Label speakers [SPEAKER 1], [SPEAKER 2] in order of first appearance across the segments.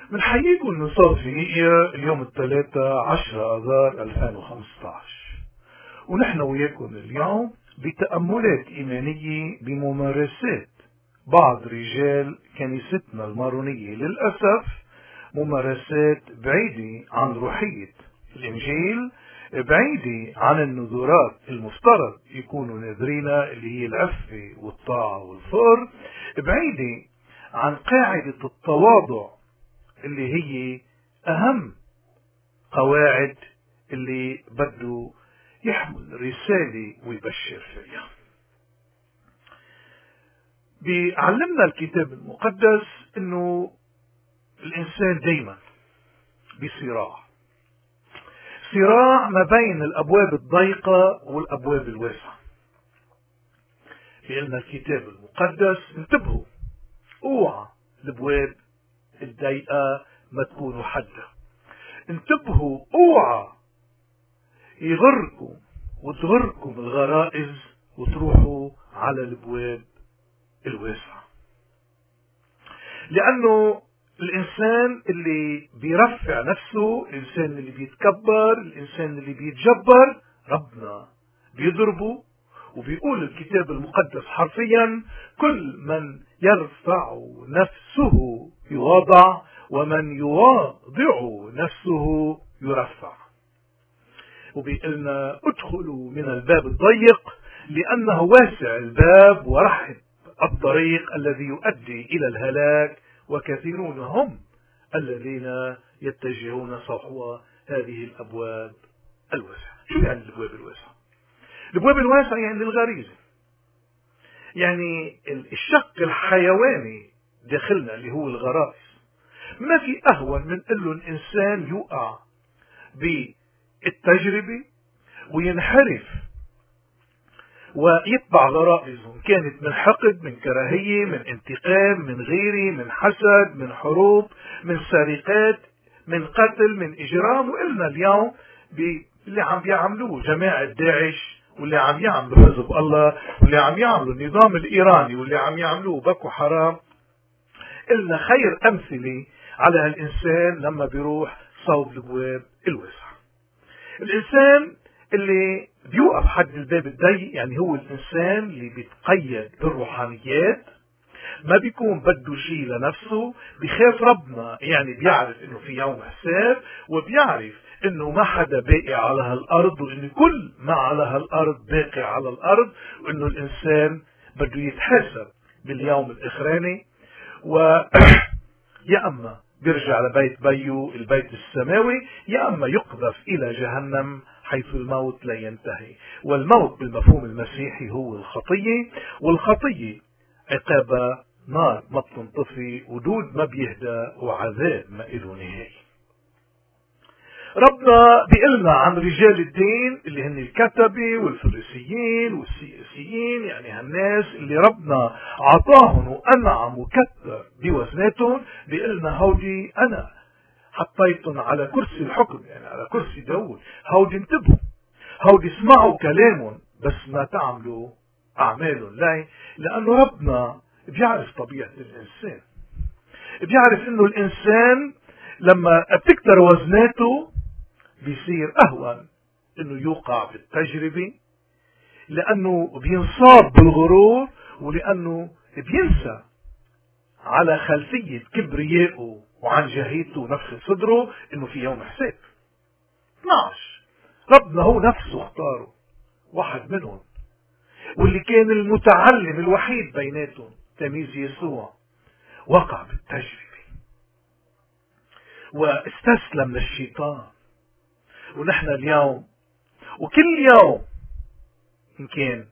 [SPEAKER 1] بنحييكم من صوت فينيقيا اليوم 13 آذار 2015، ونحن وياكم اليوم بتأملات إيمانية بممارسات بعض رجال كنيستنا المارونية. للأسف ممارسات بعيدة عن روحية الإنجيل، بعيدة عن النذورات المفترض يكونوا ناذرينها اللي هي العفة والطاعة والفقر، بعيدة عن قاعدة التواضع اللي هي أهم قواعد اللي بده يحمل رسالة ويبشر فيها. بيعلمنا الكتاب المقدس انه الانسان دايما بصراع ما بين الابواب الضيقة والابواب الواسعة. بيقولنا الكتاب المقدس انتبهوا، اوعى الابواب الضيقة ما تكونوا حدة، انتبهوا اوعى يغركم وتغركم الغرائز وتروحوا على الابواب الواسعة. لانه الانسان اللي بيرفع نفسه، الانسان اللي بيتكبر، الانسان اللي بيتجبر، ربنا بيضربه. وبيقول الكتاب المقدس حرفيا: كل من يرفع نفسه يواضع، ومن يواضع نفسه يرفع. وبيقولنا: ادخلوا من الباب الضيق لأنه واسع الباب ورحب الطريق الذي يؤدي إلى الهلاك، وكثيرون هم الذين يتجهون نحو هذه الأبواب الواسعة. شو يعني الأبواب الواسعة؟ الأبواب الواسعة يعني الغريزة، يعني الشق الحيواني داخلنا اللي هو الغرائز. ما في أهون من أنه الإنسان يقع بالتجربة وينحرف ويتبع غرائزهم، كانت من حقد، من كراهية، من انتقام، من غيرة، من حسد، من حروب، من سرقات، من قتل، من إجرام. وقلنا اليوم اللي عم بيعملوه جماعة داعش، واللي عم يعملوا حزب الله، واللي عم يعملوا النظام الإيراني، واللي عم يعملوه بكو حرام. قلنا خير أمثلة على هالإنسان لما بيروح صوب الابواب الواسعة. الإنسان اللي بيوقف حد الباب الضيق يعني هو الإنسان اللي بيتقيد بالروحانيات، ما بيكون بده شيء لنفسه، بيخاف ربنا، يعني بيعرف انه في يوم حساب، وبيعرف انه ما حدا باقي على هالارض، وانه كل ما على هالارض باقي على الارض، وانه الانسان بده يتحاسب باليوم الاخراني. يا اما بيرجع لبيت بيو البيت السماوي، يا اما يقذف الى جهنم حيث الموت لا ينتهي. والموت بالمفهوم المسيحي هو الخطية، والخطية عقابها نار ما بتنطفي، ودود ما بيهدى، وعذاب ما إله نهاية. ربنا بيقلنا عن رجال الدين اللي هن الكتبة والفريسيين والسياسيين، يعني هالناس اللي ربنا عطاهم وأنعم وكتر بوزناتهم. بيقلنا: هودي أنا حطيتهم على كرسي الحكم، يعني على كرسي داود. هودي انتبهوا، هودي اسمعوا كلامهم بس ما تعملوا أعمالهم. ليه؟ لأنه ربنا بيعرف طبيعة الإنسان، بيعرف إنه الإنسان لما بتكتر وزناته بيصير أهون إنه يوقع بالتجربة، لأنه بينصاب بالغرور، ولأنه بينسى على خلفية كبريائه وعن جهيته ونفخ صدره إنه في يوم حساب. 12 ربنا هو نفسه اختاره واحد منهم، واللي كان المتعلم الوحيد بيناتهم تلميذ يسوع، وقع بالتجربة واستسلم للشيطان. ونحن اليوم وكل يوم، إن كان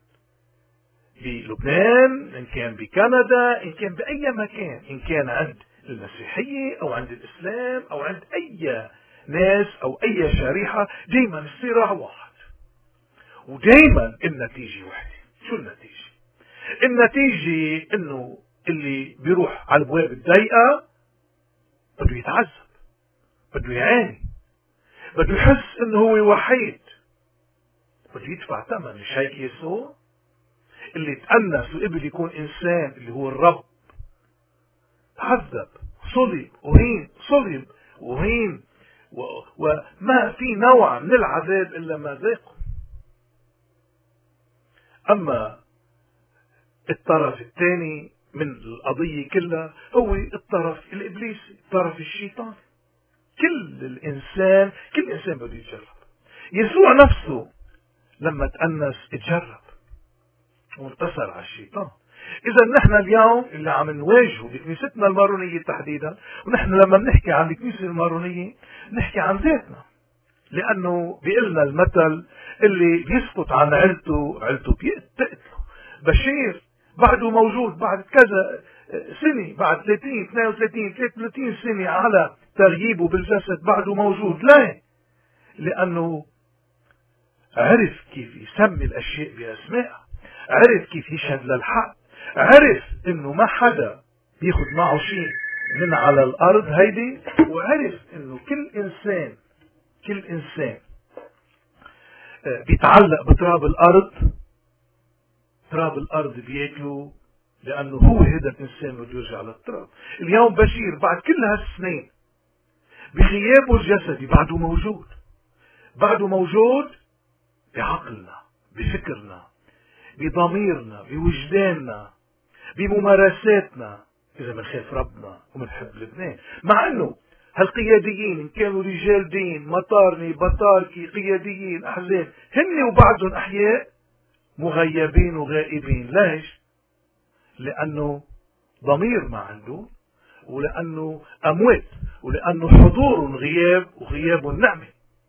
[SPEAKER 1] بلبنان، إن كان بكندا، إن كان بأي مكان، إن كان عند المسيحية أو عند الإسلام أو عند أي ناس أو أي شريحة، دايما الصراع واحد، ودايما النتيجة واحدة. شو النتيجة؟ النتيجة إنه اللي بيروح على الابواب الضيقة بده يتعذب، بده يعاني، بده يحس إنه هو وحيد، بده يدفع ثمن. مش هيك يسوع اللي تأنس وقبل يكون إنسان اللي هو الرب؟ تعذب، صلب وهين، صلب وهين، وما في نوع من العذاب إلا ما ذاقه. أما الطرف الثاني من القضية كلها هو الطرف الإبليسي، الطرف الشيطاني. كل إنسان بده يتجرب. يسوع نفسه لما تأنس اتجرب وانتصر على الشيطان. إذا نحن اليوم اللي عم نواجهه بكنيستنا المارونية تحديدا، ونحن لما بنحكي عن الكنيسة المارونية نحكي عن ذاتنا، لأنه بيقلنا المثل اللي بيسقط عن عيلته بيقتله. بشير بعده موجود بعد كذا سنة، بعد 30 32 33 سنة على ترهيبه بالجسد بعده موجود. ليه؟ لأنه عرف كيف يسمي الأشياء بأسمائها، عرف كيف يشهد للحق، عرف إنه ما حدا بياخد معه شيء من على الأرض هيدي، وعرف إنه كل إنسان بيتعلق بتراب الأرض، تراب الأرض بياكله، لأنه هو هذا الإنسان بده يرجع للتراب. اليوم بشير بعد كل هالسنين بغيابه الجسدي بعده موجود بعقلنا، بفكرنا، بضميرنا، بوجداننا، بممارساتنا، إذا بنخاف ربنا وبنحب لبنان. مع أنه هالقياديين إن كانوا رجال دين، مطارني، بطاركي، قياديين، أحزاب، هن وبعضهم أحياء مغيبين وغائبين. ليش؟ لأنه ضمير ما عنده، ولأنه أموات، ولأنه حضور غياب، وغياب النعمة.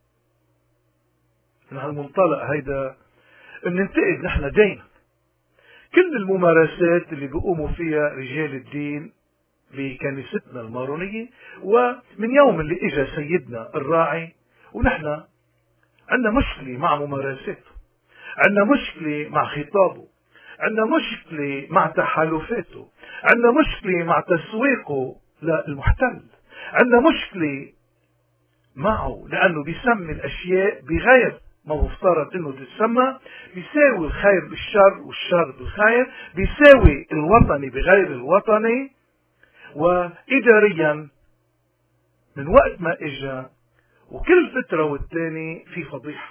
[SPEAKER 1] من هالمنطلق هيدا بننتقد نحن دايما كل الممارسات اللي بيقوموا فيها رجال الدين بكنيستنا المارونية. ومن يوم اللي اجى سيدنا الراعي ونحن عندنا مشكلة مع ممارساته، عندنا مشكلة مع خطابه، عندنا مشكلة مع تحالفاته، عندنا مشكلة مع تسويقه للمحتل، عندنا مشكلة معه لأنه بيسمي الأشياء بغير ما هو افترض انه تتسمى، بيساوي الخير بالشر والشر بالخير، بيساوي الوطني بغير الوطني. وإداريا من وقت ما اجا وكل فترة والتاني في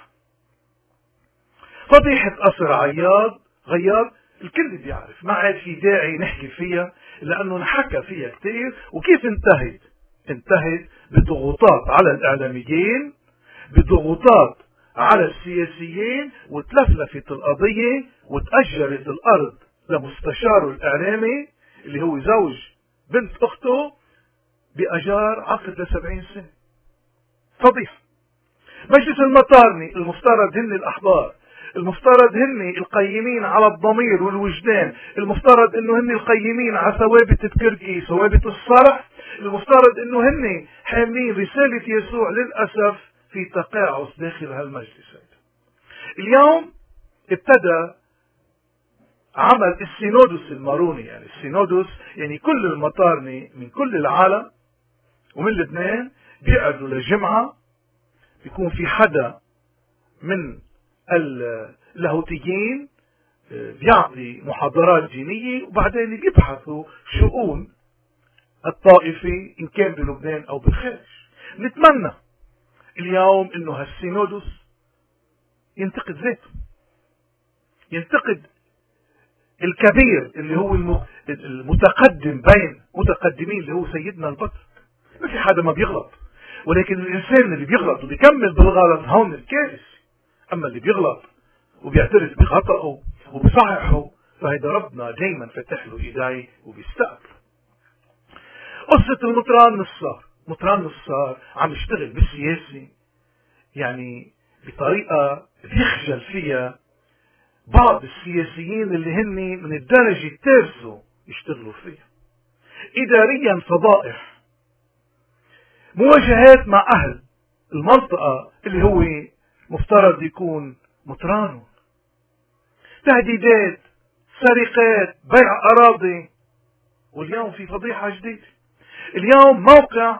[SPEAKER 1] فضيحة قصر عياض غياض الكل بيعرف، ما عاد في داعي نحكي فيها لأنه نحكى فيها كتير. وكيف انتهت بضغوطات على الإعلاميين، بضغوطات على السياسيين، وتلفلفت القضية وتأجرت الأرض لمستشاره الإعلامي اللي هو زوج بنت أخته بأجار عقد ل70 سنة. فضيحة. مجلس المطارني المفترض هن الأحبار، المفترض هن القيمين على الضمير والوجدان، المفترض انه هن القيمين على ثوابت التركي، ثوابت الصرح، المفترض انه هن حاملين رسالة يسوع، للأسف في تقاعس داخل هالمجلس. اليوم ابتدى عمل السينودوس الماروني، يعني السينودوس يعني كل المطارني من كل العالم ومن لبنان بيقعدوا لجمعة، بيكون في حدا من اللاهوتيين بيعطي محاضرات دينية، وبعدين بيبحثوا شؤون الطائفة إن كان بلبنان أو بالخارج. نتمنى اليوم انه هالسينودوس ينتقد ذاته، ينتقد الكبير اللي هو المتقدم بين متقدمين اللي هو سيدنا البطل. ما في حدا ما بيغلط، ولكن الانسان اللي بيغلط وبيكمل بالغلط هون الكارثة. اما اللي بيغلط وبيعترف بخطأه وبصححه فهيدا ربنا دايما فتح له ايديه وبيستقبل. قصة مطران نصار عم يشتغل بالسياسي، يعني بطريقة بيخجل فيها بعض السياسيين اللي هن من الدرجة الثالثة يشتغلوا فيها. إداريا فضائح، مواجهات مع أهل المنطقة اللي هو مفترض يكون مطرانه، تهديدات، سرقات، بيع أراضي. واليوم في فضيحة جديدة. اليوم موقع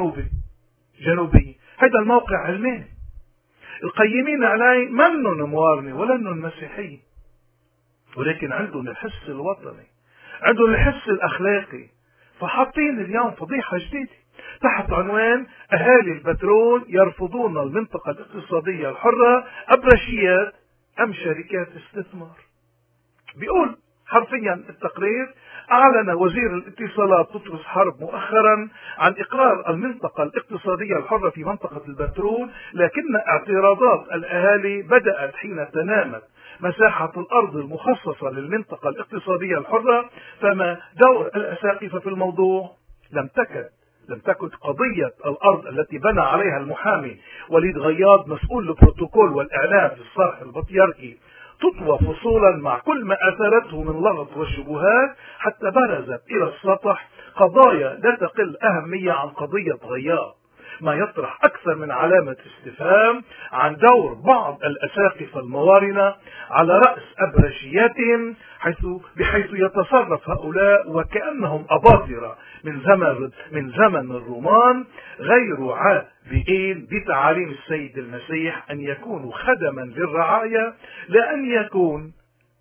[SPEAKER 1] جنوبي، هذا الموقع علماني، القيمين عليه منن موارنة ولا انهم مسيحيين، ولكن عندهم الحس الوطني، عندهم الحس الأخلاقي، فحاطين اليوم فضيحة جديدة تحت عنوان أهالي البترول يرفضون المنطقة الاقتصادية الحرة، أبرشيات أم شركات استثمار. بيقول حرفيا التقرير: أعلن وزير الاتصالات بطرس حرب مؤخرا عن إقرار المنطقة الاقتصادية الحرة في منطقة البترول، لكن اعتراضات الأهالي بدأت حين تنامت مساحة الأرض المخصصة للمنطقة الاقتصادية الحرة. فما دور الأساقفة في الموضوع؟ لم تكن قضية الأرض التي بنى عليها المحامي وليد غياض مسؤول البروتوكول والإعلام في الصرح البطيركي تطوى فصولا مع كل ما أثرته من لغط وشبهات، حتى برزت إلى السطح قضايا لا تقل أهمية عن قضية غياض، ما يطرح أكثر من علامة استفهام عن دور بعض الأساقفة الموارنة على رأس أبرشياتهم، بحيث يتصرف هؤلاء وكأنهم أباطرة من زمن الرومان، غير عابئين بتعاليم السيد المسيح أن يكونوا خدما للرعايا، لأن يكون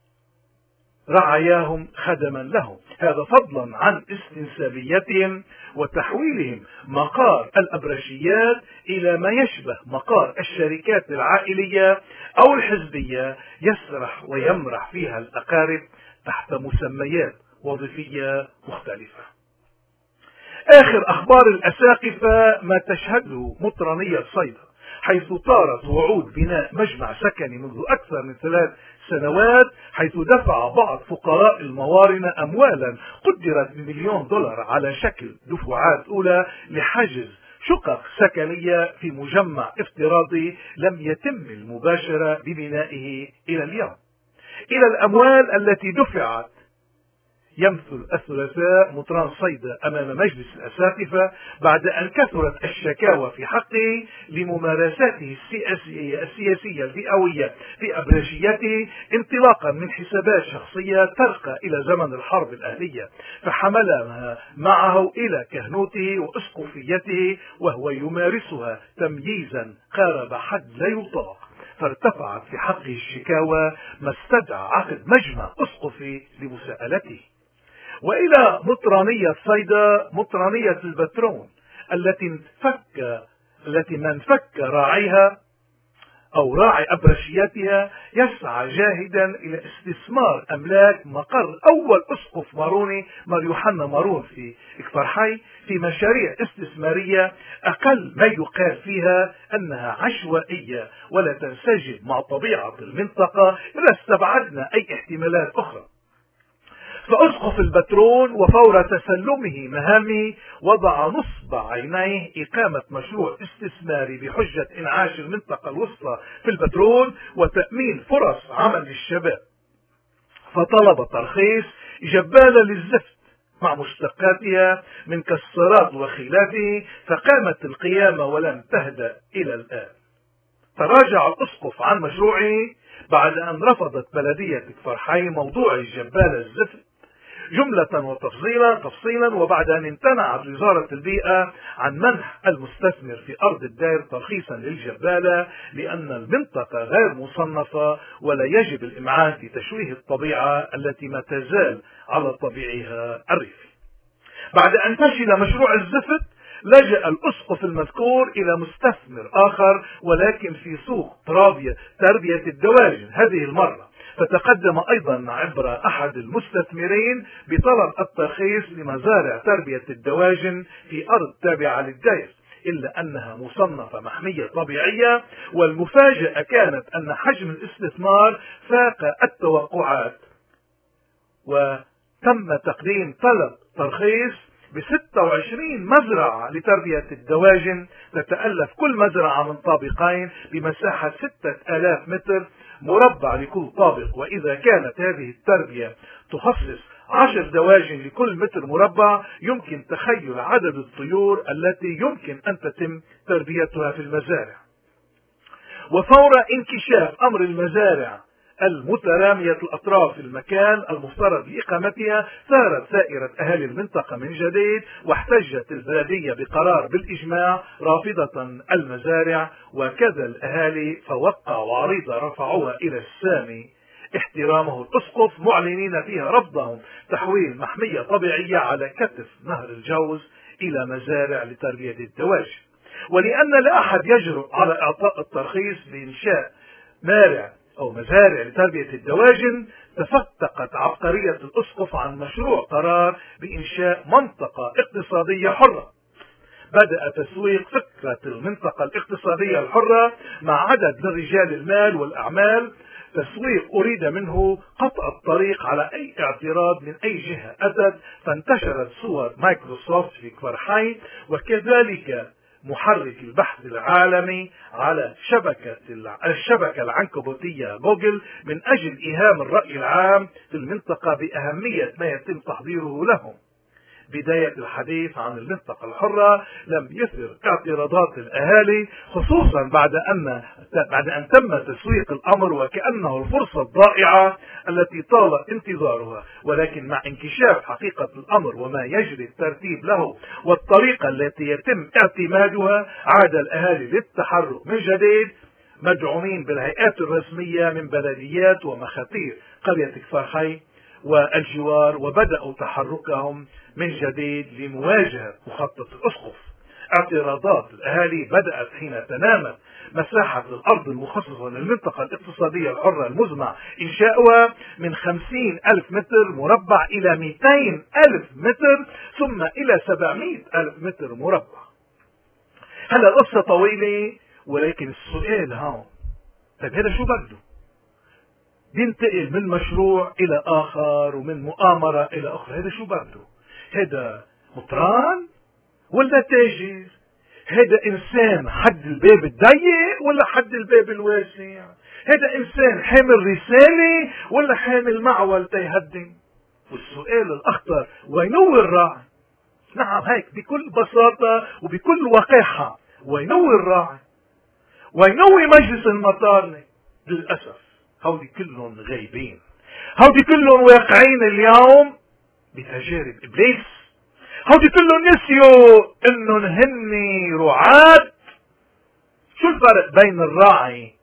[SPEAKER 1] رعاياهم خدما لهم، هذا فضلا عن استنسابيتهم وتحويلهم مقار الأبرشيات إلى ما يشبه مقار الشركات العائلية أو الحزبية يسرح ويمرح فيها الأقارب تحت مسميات وظيفية مختلفة. آخر أخبار الأساقفة ما تشهده مطرانية صيدا، حيث طارت وعود بناء مجمع سكني منذ أكثر من 3 سنوات، حيث دفع بعض فقراء الموارنة أموالا قدرت ب$1,000,000 على شكل دفعات أولى لحجز شقق سكنية في مجمع افتراضي لم يتم المباشرة ببنائه إلى اليوم. إلى الأموال التي دفعت يمثل الثلاثاء مطران صيدا أمام مجلس الأساقفة بعد أن كثرت الشكاوى في حقه لممارساته السياسية الفئوية في أبرشيته، انطلاقا من حسابات شخصية ترقى إلى زمن الحرب الأهلية، فحملها معه إلى كهنوته وأسقفيته، وهو يمارسها تمييزا قارب حد لا يطاق، فارتفعت في حقه الشكاوى ما استدعى عقد مجمع أسقفي لمساءلته. وإلى مطرانية صيدا، مطرانية البترول التي من فك راعيها أو راعي أبرشياتها يسعى جاهدا إلى استثمار أملاك مقر أول أسقف ماروني مار يوحنا مارون في كفر حي في مشاريع استثمارية أقل ما يقال فيها أنها عشوائية ولا تنسجم مع طبيعة المنطقة إذا استبعدنا أي احتمالات أخرى. فأسقف البترول وفور تسلمه مهامه وضع نصب عينيه إقامة مشروع استثماري بحجة إنعاش المنطقة الوسطى في البترول وتأمين فرص عمل للشباب، فطلب ترخيص جبالة للزفت مع مشتقاتها من كسرات وخلافه، فقامت القيامة ولم تهدأ إلى الآن. تراجع الأسقف عن مشروعه بعد أن رفضت بلدية كفر حي موضوع الجبالة الزفت جملة وتفصيلا، وبعد أن امتنعت وزارة البيئة عن منح المستثمر في أرض الدائر ترخيصا للجبالة لأن المنطقة غير مصنفة ولا يجب الإمعان في تشويه الطبيعة التي ما تزال على طبيعها الريفي. بعد أن فشل مشروع الزفت لجأ الأسقف المذكور إلى مستثمر آخر ولكن في سوق تربية الدواجن هذه المرة، فتقدم أيضا عبر أحد المستثمرين بطلب الترخيص لمزارع تربية الدواجن في أرض تابعة للدائر، إلا أنها مصنفة محمية طبيعية، والمفاجأة كانت أن حجم الاستثمار فاق التوقعات، وتم تقديم طلب ترخيص ب26 مزرعة لتربية الدواجن، تتألف كل مزرعة من طابقين بمساحة 6000 متر مربع لكل طابق، وإذا كانت هذه التربية تخصص 10 دواجن لكل متر مربع يمكن تخيل عدد الطيور التي يمكن أن تتم تربيتها في المزارع. وفور انكشاف أمر المزارع المترامية الأطراف في المكان المفترض لإقامتها ثارت سائرة أهالي المنطقة من جديد، واحتجت البلدية بقرار بالإجماع رافضة المزارع، وكذا الأهالي فوقعوا عريضة رفعوها إلى السامي احترامه الأسقف، معلنين فيها رفضهم تحويل محمية طبيعية على كتف نهر الجوز إلى مزارع لتربية الدواجن. ولأن لا أحد يجرؤ على إعطاء الترخيص بإنشاء مارع أو مزارع لتربية الدواجن، تفتقت عبقرية الأسقف عن مشروع قرار بإنشاء منطقة اقتصادية حرة. بدأ تسويق فكرة المنطقة الاقتصادية الحرة مع عدد من رجال المال والأعمال، تسويق أريد منه قطع الطريق على أي اعتراض من أي جهة أتت، فانتشرت صور مايكروسوفت في كفر حي، وكذلك محرك البحث العالمي على الشبكة العنكبوتية جوجل من أجل إيهام الرأي العام في المنطقة بأهمية ما يتم تحضيره لهم. بداية الحديث عن المنطقة الحرة لم يثر اعتراضات الأهالي، خصوصا بعد أن تم تسويق الأمر وكأنه الفرصة الضائعة التي طال انتظارها. ولكن مع انكشاف حقيقة الأمر وما يجري الترتيب له والطريقة التي يتم اعتمادها، عاد الأهالي للتحرك من جديد، مدعومين بالهيئات الرسمية من بلديات ومخاطير قرية كفر حي والجوار، وبدأوا تحركهم من جديد لمواجهة مخطط الأسقف. اعتراضات الأهالي بدأت حين تنامت مساحة الأرض المخصصة للمنطقة الاقتصادية الحرة المزمع إنشاؤها من 50,000 متر مربع إلى 200,000 متر ثم إلى 700,000 متر مربع. هلا القصة طويلة، ولكن السؤال هون، طيب هذا شو بده؟ بينتقل من مشروع إلى آخر ومن مؤامرة إلى أخرى، هذا شو بده؟ هذا مطران ولا تاجر؟ هذا إنسان حد الباب الضيق ولا حد الباب الواسع؟ هذا إنسان حامل رسالة ولا حامل معول تيهدم؟ والسؤال الأخطر، وينو الراعي؟ نعم هيك بكل بساطة وبكل وقاحة، وينو الراعي؟ وينو مجلس المطارنة؟ للأسف هودي كلهم غايبين، هودي كلهم واقعين اليوم بتجارب إبليس، هودي كلهم نسيوا انهم هن رعاة. شو الفرق بين الراعي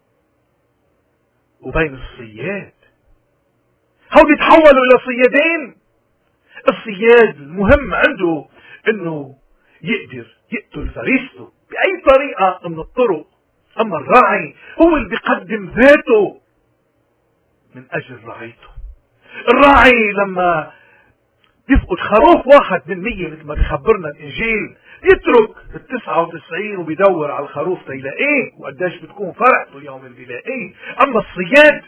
[SPEAKER 1] وبين الصياد؟ هودي تحولوا الى صيادين. الصياد المهم عنده انه يقدر يقتل فريسته بأي طريقة من الطرق، اما الراعي هو اللي بيقدم ذاته من اجل رعيته. الراعي لما يفقد خروف 1% مثل ما بيخبرنا الانجيل، يترك ال99 وبيدور على الخروف تيلاقيه، وقداش بتكون فرحته اليوم اللي بيلاقيه. اما الصياد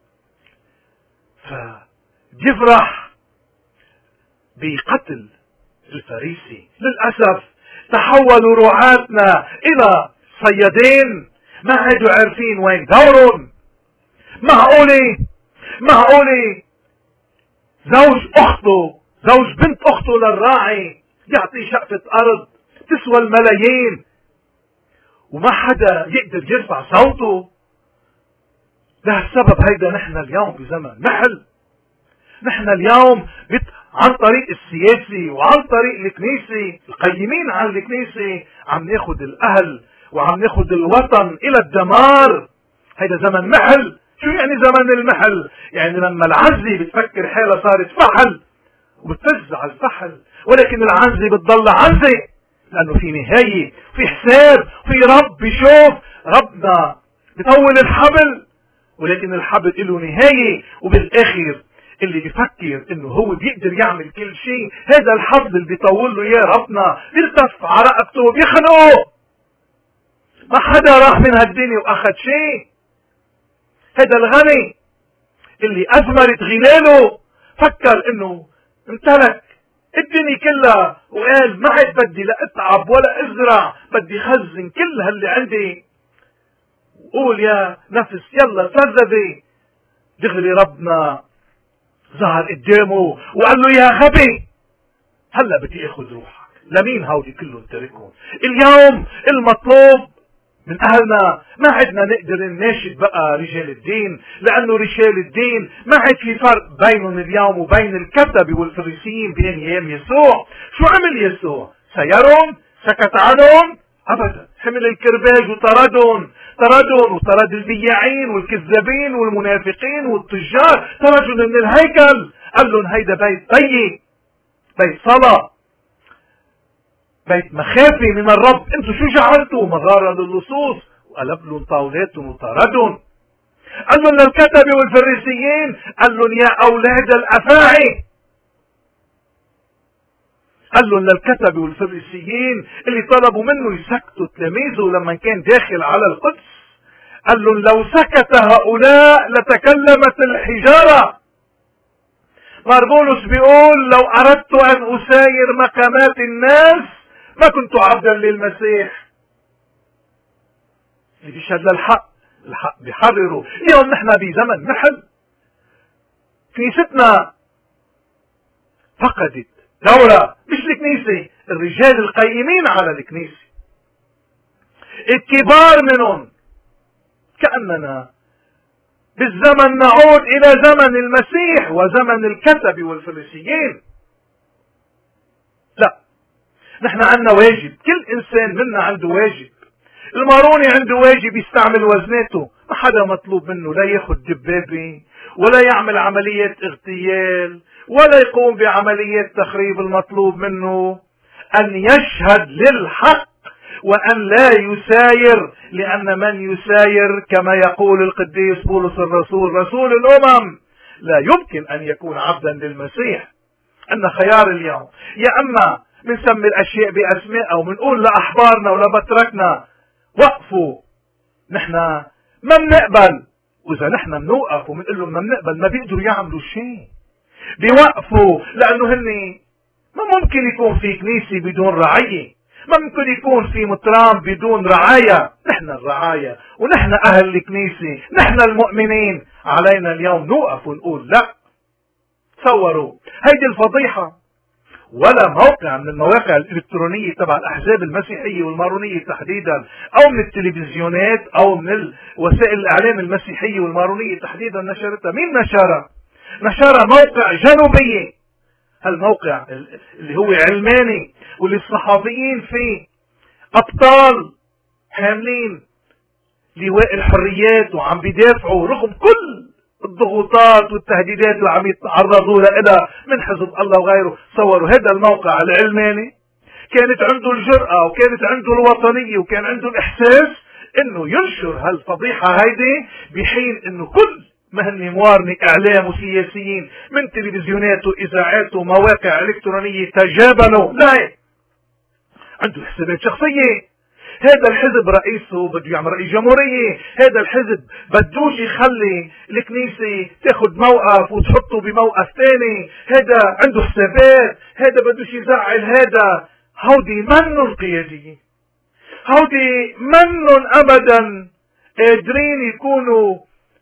[SPEAKER 1] فبيفرح بقتل الفريسي. للأسف تحولوا رعاتنا إلى صيادين، ما عادوا عارفين وين دورهم. معقولة زوج بنت أخته للراعي يعطي شقفة أرض تسوى الملايين وما حدا يقدر يرفع صوته؟ لهالسبب هيدا نحن اليوم بزمن محل. نحن اليوم عن طريق السياسي وعن طريق الكنيسة، القيمين عن الكنيسة، عم ناخد الأهل وعم ناخد الوطن إلى الدمار. هيدا زمن محل. شو يعني زمن المحل؟ يعني لما العنزة بتفكر حالها صارت فحل وبتفز على الفحل، ولكن العنزة بتضل عنزة لأنه في نهاية، في حساب، في رب بيشوف. ربنا بيطول الحبل ولكن الحبل له نهاية، وبالآخر اللي بيفكر انه هو بيقدر يعمل كل شيء، هذا الحبل اللي بيطول له اياه ربنا بيلتف على رقبته وبيخنقه. ما حدا راح من هالدنيا واخذ شيء. هذا الغني اللي أثمرت غلاله فكر انه امتلك الدنيا كلها وقال ما عاد بدي لا اتعب ولا ازرع، بدي خزن كل هاللي عندي. قول يا نفس يلا تلذذي. دغري ربنا ظهر قدامه وقال له يا غبي هلا بدي اخذ روحك. لمين هودي كلهم تركهم؟ اليوم المطلوب من أهلنا ما عدنا نقدر نناشد بقى رجال الدين، لأنه رجال الدين ما عاد في فرق بينهم اليوم وبين الكتبة والفريسيين بين أيام يسوع. شو عمل يسوع؟ سيرهم؟ سكت عنهم؟ أبدا. حمل الكرباج وطردهم وطرد البياعين والكذابين والمنافقين والتجار، طردهم من الهيكل. قال لهم هيدا بيت ضيق، بيت صلاة، بيت مخافي من الرب، انتوا شو جعلتوا؟ مغارة للصوص. وقلب لهم طاولاتهم وطردهم. قال لهم للكتبة والفريسيين، قال لهم يا أولاد الأفاعي، قال لهم للكتبة والفريسيين اللي طلبوا منه يسكتوا تلاميذه لما كان داخل على القدس، قال لهم لو سكت هؤلاء لتكلمت الحجارة. ماربولوس بيقول لو أردت أن أساير مقامات الناس ما كنت عبدا للمسيح. اللي بيشهد للحق، الحق بيحرره. اليوم نحن بزمن محل، كنيستنا فقدت دورة، مش الكنيسة، الرجال القيمين على الكنيسة، الكبار منهم. كأننا بالزمن نعود إلى زمن المسيح وزمن الكتب والفريسيين. لا، نحن عندنا واجب، كل إنسان منا عنده واجب. الماروني عنده واجب يستعمل وزناته، ما حدا مطلوب منه لا ياخد دبابة ولا يعمل عملية اغتيال ولا يقوم بعملية تخريب. المطلوب منه أن يشهد للحق وأن لا يساير، لأن من يساير كما يقول القديس بولس الرسول رسول الأمم لا يمكن أن يكون عبدا للمسيح. أن خيار اليوم يا أما منسمي الأشياء بأسماء أو منقول لأحبارنا ولبتركنا وقفوا، نحن ما بنقبل. وإذا نحن بنوقف وبنقول لهم ما بنقبل ما بيقدروا يعملوا شيء، بيوقفوا. لأنه هني ما ممكن يكون في كنيسة بدون رعية، ما ممكن يكون في مطران بدون رعاية. نحن الرعاية ونحن أهل الكنيسة، نحن المؤمنين. علينا اليوم نوقف ونقول لا. تصوروا هيدي الفضيحة ولا موقع من المواقع الإلكترونية تبع الأحزاب المسيحية والمارونية تحديدا، أو من التلفزيونات أو من وسائل الإعلام المسيحية والمارونية تحديدا نشرتها. مين نشرها؟ نشرها موقع جنوبي، هالموقع اللي هو علماني واللي الصحفيين فيه أبطال حاملين لواء الحريات وعم بيدافعوا رغم كل الضغوطات والتهديدات اللي عم يتعرضوا لها من حزب الله وغيره. صوروا هذا الموقع العلماني كانت عنده الجرأة وكانت عنده الوطنية وكان عنده الإحساس انه ينشر هالفضيحة هيدي، بحين انه كل مهني موارني اعلام وسياسيين من تلفزيونات واذاعات ومواقع الكترونية تجابلوا. لا، عنده حسابات شخصية. هذا الحزب رئيسه بده يعمل رئيس جمهورية، هذا الحزب بدوش يخلي الكنيسة تاخد موقف وتحطه بموقف ثاني، هذا عنده حسابات، هذا بدوش يزعل هذا. هودي منن القياديين، هودي منن ابدا قادرين يكونوا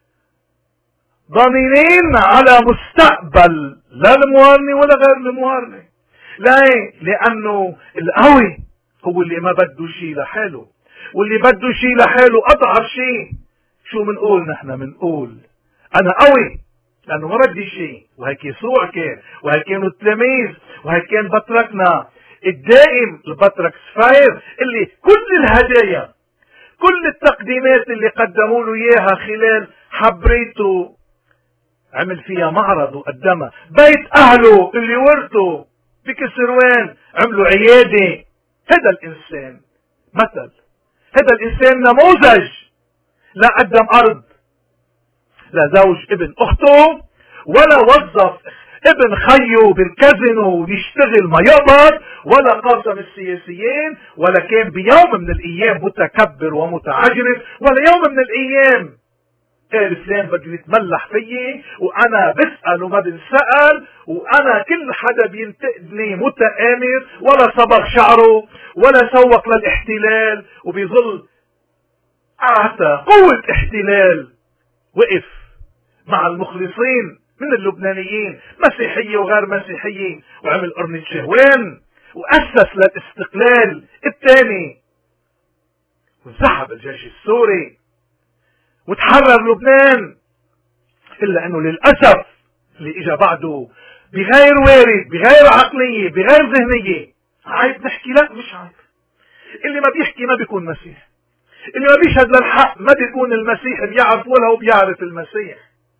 [SPEAKER 1] ضامنين على مستقبل لا الموارنة ولا غير الموارنة. لا، لانه القوي هو اللي ما بده شيء لحاله، واللي بده شيء لحاله اضعف شيء. شو منقول نحن؟ منقول انا قوي لانه ما بدي شيء. وهيك يسوع كان، وهيك كانوا التلاميذ، وهيك كان بطركنا الدائم البطرك سفاير، اللي كل الهدايا كل التقديمات اللي قدموا له اياها خلال حبريته عمل فيها معرض وقدمها. بيت اهله اللي ورثه بكسروان عملوا عياده. هذا الانسان مثل، هذا الانسان نموذج. لا قدم ارض لا زوج ابن اخته، ولا وظف ابن خيه بالكازينو يشتغل ما يقبض، ولا قاسم السياسيين، ولا كان بيوم من الايام متكبر ومتعجرف، ولا يوم من الايام قال فلان بده يتملح فيي وانا بسأل وما بنسأل، وانا كل حدا بينتقدني متآمر، ولا صبغ شعره ولا سوق للاحتلال وبيظل اعتى قوة احتلال. وقف مع المخلصين من اللبنانيين مسيحية وغير مسيحيين، وعمل قرن شهوان وأسس للاستقلال الثاني، وانسحب الجيش السوري وتحرر لبنان. إلا أنه للأسف اللي إجا بعده بغير وارد، بغير عقلية، بغير ذهنية. عيب نحكي؟ لا مش عيب. اللي ما بيحكي ما بيكون مسيح، اللي ما بيشهد للحق ما بيكون المسيح بيعرف ولا هو بيعرف المسيح.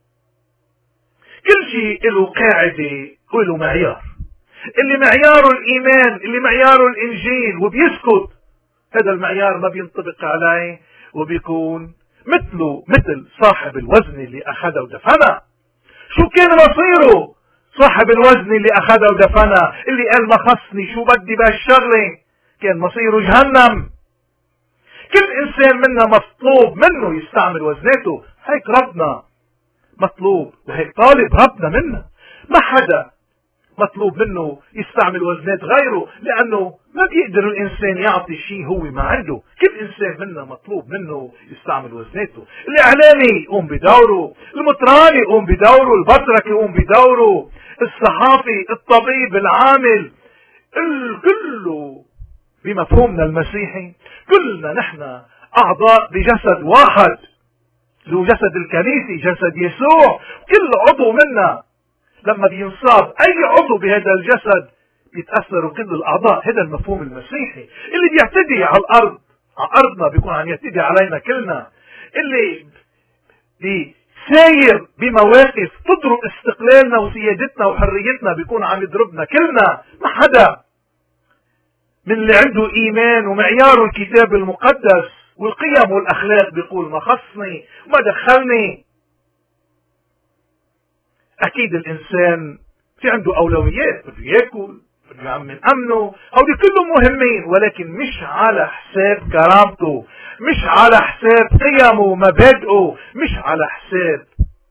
[SPEAKER 1] كل شيء له قاعدة وله معيار. اللي معياره الإيمان، اللي معياره الإنجيل وبيسكت، هذا المعيار ما بينطبق عليه وبيكون مثل صاحب الوزن اللي أخذه ودفنه. شو كان مصيره صاحب الوزن اللي أخذه ودفنه؟ اللي قال ما خصني شو بدي بهالشغلة، كان مصيره جهنم. كل إنسان منا مطلوب منه يستعمل وزناته، هيك ربنا مطلوب وهيك طالب ربنا منا. ما حدا مطلوب منه يستعمل وزنات غيره، لأنه ما بيقدر الإنسان يعطي شيء هو ما عنده. كل إنسان منا مطلوب منه يستعمل وزناته. الإعلامي يقوم بدوره، المطراني يقوم بدوره، البطرك يقوم بدوره، الصحافي، الطبيب، العامل، كله بمفهومنا المسيحي. كلنا نحن أعضاء بجسد واحد، له جسد الكنيسي، جسد يسوع. كل عضو منا لما بينصاب أي عضو بهذا الجسد بيتأثروا كل الأعضاء. هذا المفهوم المسيحي. اللي بيعتدي على الأرض، على أرضنا، بيكون عم يعتدي علينا كلنا. اللي بيساير بمواقف تضرب استقلالنا وسيادتنا وحريتنا بيكون عم يضربنا كلنا. ما حدا من اللي عنده إيمان ومعياره الكتاب المقدس والقيم والأخلاق بيقول ما خصني وما دخلني. أكيد الإنسان في عنده أولويات، بده يأكل، بده يعمل أمنه، هودي كلهم مهمين، ولكن مش على حساب كرامته، مش على حساب قيمه ومبادئه، مش على حساب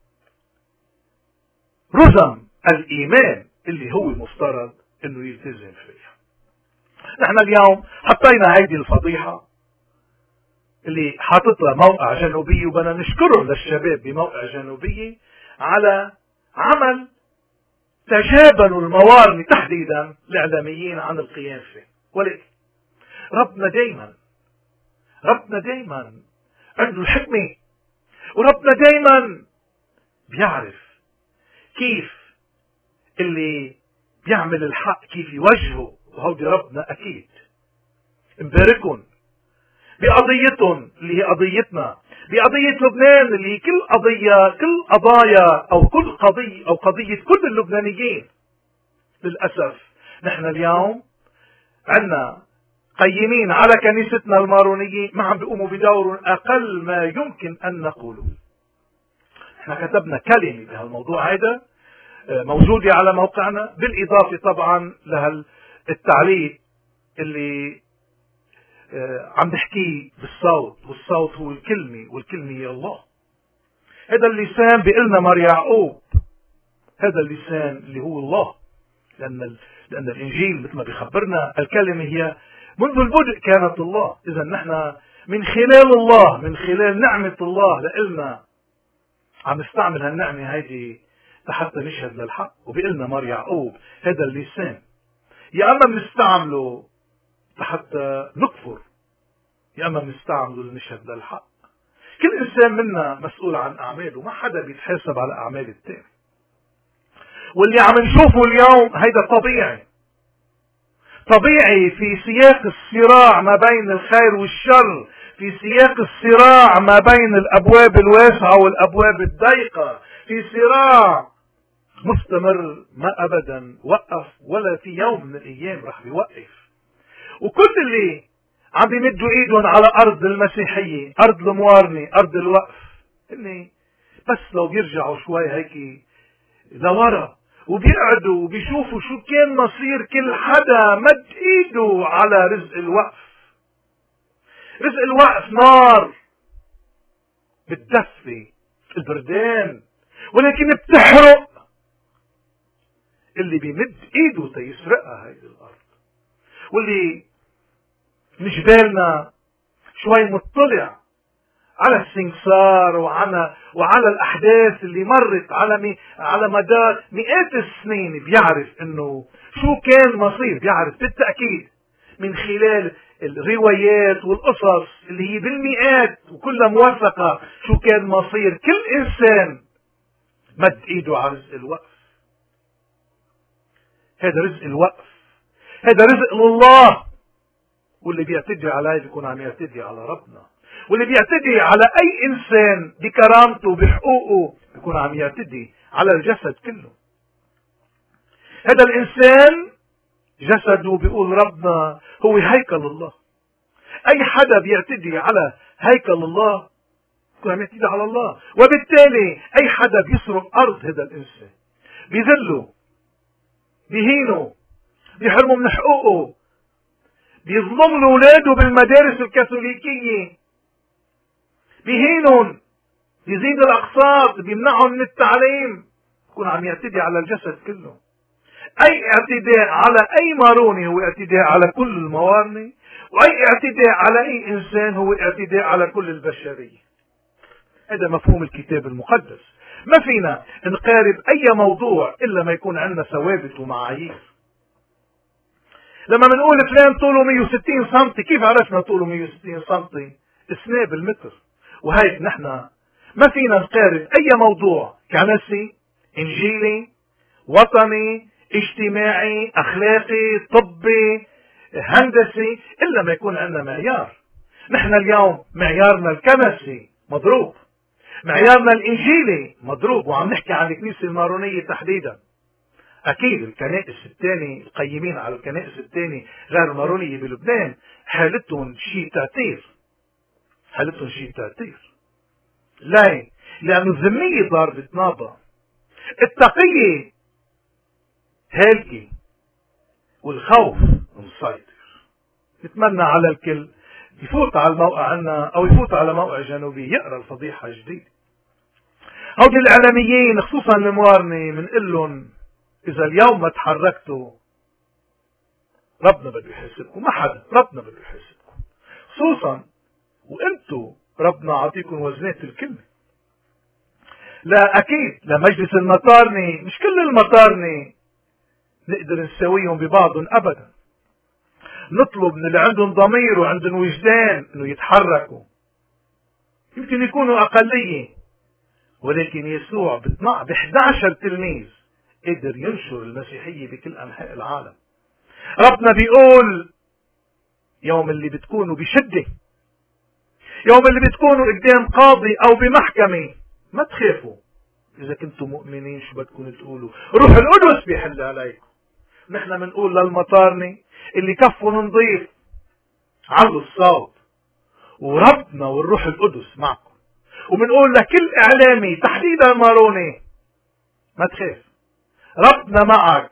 [SPEAKER 1] رزم الإيمان اللي هو مفترض إنه يلتزم فيها. نحن اليوم حطينا هيدي الفضيحة اللي حاططها موقع جنوبية، وبدنا نشكرهم للشباب بموقع جنوبية على عمل تجابلوا الموارنة تحديدا الإعلاميين عن القيام فيه. ولكن ربنا دايما عنده الحكمة، وربنا دايما بيعرف كيف اللي بيعمل الحق كيف يوجهه. وهودي ربنا أكيد مباركهم بقضيتهم اللي هي قضيتنا، بقضية لبنان اللي هي كل قضايا أو كل قضية أو قضية كل اللبنانيين. للأسف نحن اليوم عندنا قيمين على كنيستنا المارونية ما عم بيقوموا بدور أقل ما يمكن أن نقوله. نحن كتبنا كلمة بهالموضوع هذا موجودة على موقعنا، بالإضافة طبعا لهالتعليق اللي عم نحكيه بالصوت، والصوت هو الكلمة، والكلمة هي الله. هذا اللسان بيقلنا مار يعقوب، هذا اللسان اللي هو الله، لأن الإنجيل مثل ما بيخبرنا الكلمة هي منذ البدء كانت الله. إذا نحن من خلال الله، من خلال نعمة الله لإلنا عم نستعمل هالنعمة هيدي لحتى نشهد للحق. وبيقلنا مار يعقوب هذا اللسان يا أما بنستعمله لحتى نكفر، يا أما بنستعمله لنشهد للحق. كل إنسان منا مسؤول عن أعماله، ما حدا بيتحاسب على أعمال التاني. واللي عم نشوفه اليوم هيدا طبيعي في سياق الصراع ما بين الخير والشر، في سياق الصراع ما بين الأبواب الواسعة والأبواب الضيقة، في صراع مستمر ما أبدا وقف ولا في يوم من الأيام رح بيوقف. وكل اللي عم بيمدوا ايدهم على أرض المسيحية، أرض الموارنة، أرض الوقف، إني بس لو بيرجعوا شوي هيك لورا وبيقعدوا وبيشوفوا شو كان مصير كل حدا مد ايده على رزق الوقف. رزق الوقف نار بتدفي البردان، ولكن بتحرق اللي بيمد ايده تيسرقها هيدي الارض. واللي من جبالنا شوي مطلع على السنكسار وعلى الاحداث اللي مرت على مدار مئات السنين بيعرف انه شو كان مصير، بيعرف بالتأكيد من خلال الروايات والقصص اللي هي بالمئات وكلها موثقة شو كان مصير كل انسان مد ايده على رزق الوقف. هذا رزق الوقف، هذا رزق الله. واللي بيعتدي علي بيكون عم يعتدي على ربنا، واللي بيعتدي على أي إنسان بكرامته بحقوقه بيكون عم يعتدي على الجسد كله. هذا الإنسان جسده بيقول ربنا هو هيكل الله. أي حدا بيعتدي على هيكل الله بيكون عم يعتدي على الله، وبالتالي أي حدا بيسرق أرض هذا الإنسان بيذله، بيهينه، بيحرمه من حقوقه، بيظلم أولاده بالمدارس الكاثوليكية، بيهينهم، بيزيد الأقساط، بيمنعهم من التعليم، بيكون عم يعتدي على الجسد كله. أي اعتداء على أي ماروني هو اعتداء على كل الموارنة، وأي اعتداء على أي إنسان هو اعتداء على كل البشرية. هذا مفهوم الكتاب المقدس. ما فينا نقارب أي موضوع إلا ما يكون عندنا ثوابت ومعايير. لما بنقول فلان طوله 160 سم، كيف عرفنا طوله 160 سم؟ اسناه بالمتر. وهيك نحن ما فينا نقارب أي موضوع كنسي، إنجيلي، وطني، اجتماعي، أخلاقي، طبي، هندسي، إلا ما يكون عندنا معيار. نحن اليوم معيارنا الكنسي مضروب، معيارنا الإنجيلي مضروب، وعم نحكي عن الكنيسة المارونية تحديدا. أكيد الكنائس الثاني القيمين على الكنائس الثاني غير المارونية بلبنان حالتهم شيء تعتير، حالتهم شيء تعتير. ليه؟ لأن الذمية ضاربة نابا، التقية هالكي، والخوف مسيطر. نتمنى على الكل يفوت على الموقع عنا أو يفوت على موقع جنوبي يقرأ الفضيحة جديد. هودي الإعلاميين خصوصا الموارنة بنقول لهم إذا اليوم ما تحركتوا ربنا بده يحاسبكم، ما حدا، ربنا بده يحاسبكم، خصوصا وانتوا ربنا عطيكم وزنات الكلمة. لا أكيد لمجلس المطارنة مش كل المطارنة نقدر نساويهم ببعضهم أبدا. نطلب من اللي عندهم ضمير وعندهم وجدان انه يتحركوا، يمكن يكونوا أقلية، ولكن يسوع ب11 تلميذ قدر ينشر المسيحية بكل أنحاء العالم. ربنا بيقول يوم اللي بتكونوا بشدة، يوم اللي بتكونوا قدام قاضي أو بمحكمة، ما تخافوا. إذا كنتوا مؤمنين شو بدكم تقولوا؟ روح القدس بيحل عليكم. نحن بنقول للمطارنة اللي كفوا نضيف علوا الصوت، وربنا والروح القدس معكم. وبنقول لكل إعلامي تحديدا ماروني ما تخاف، ربنا معك،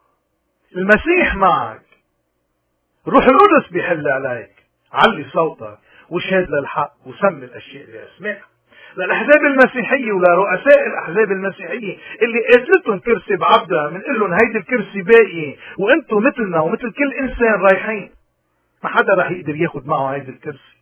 [SPEAKER 1] المسيح معك، روح القدس بيحل عليك. علي صوتك وشهد للحق وسمي الأشياء لأسمائها. للأحزاب المسيحية ولرؤساء الأحزاب المسيحية اللي قتلتهم كرسي بعبدها بنقول لهم هيدي الكرسي باقي، وانتم مثلنا ومثل كل إنسان رايحين، ما حدا رح يقدر ياخد معه هيدي الكرسي.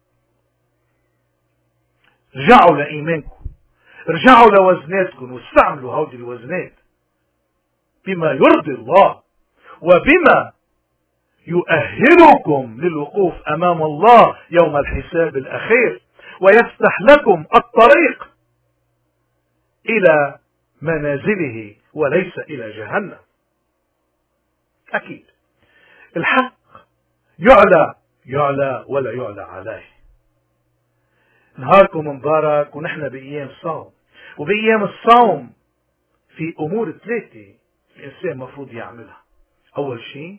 [SPEAKER 1] رجعوا لإيمانكم، رجعوا لوزناتكم، واستعملوا هودي الوزنات بما يرضي الله وبما يؤهلكم للوقوف أمام الله يوم الحساب الأخير، ويفتح لكم الطريق إلى منازله وليس إلى جهنم. أكيد الحق يعلى ولا يعلى عليه. نهاركم مبارك، ونحن بأيام صوم، وبأيام الصوم في أمور 3 الإنسان مفروض يعملها. أول شيء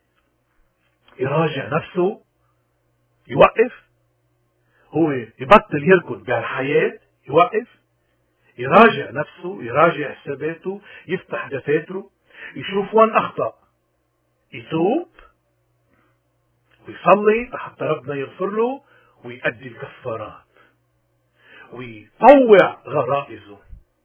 [SPEAKER 1] يراجع نفسه، يوقف، هو يبطل يركض بهالحياة، يوقف، يراجع نفسه، يراجع حساباته، يفتح دفاتره، يشوف وين أخطأ، يتوب ويصلي لحتى ربنا يغفر له ويؤدي الكفارات ويطوع غرائزه.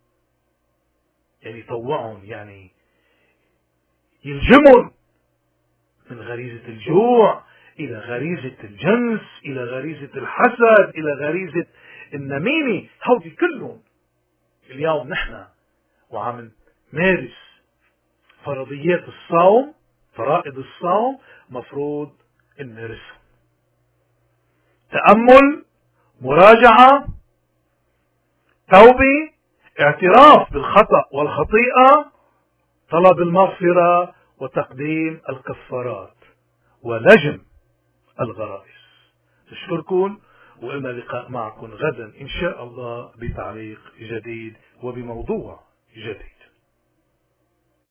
[SPEAKER 1] يعني يطوعهم، يعني يلجمهم من غريزة الجوع إلى غريزة الجنس، إلى غريزة الحسد، إلى غريزة النميمة. هودي كلهم اليوم نحن وعم نمارس فرضيات الصوم، فرائض الصوم مفروض نمارسهم. تأمل، مراجعة، توبة، اعتراف بالخطأ والخطيئة، طلب المغفرة، وتقديم الكفارات، ولجم الغرائز. نشكركم، وإلنا لقاء معكم غدا إن شاء الله بتعليق جديد وبموضوع جديد.